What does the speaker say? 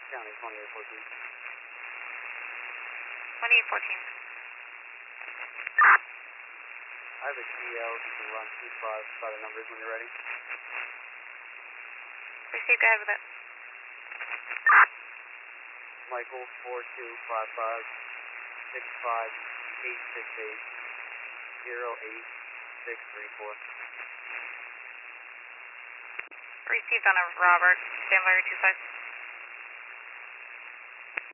County 2814. 2814. I have a GL, you can run 25 by the numbers when you're ready. Received, go ahead with it. Michael 4255 65868 08634. Received on a Robert, stand by your 25.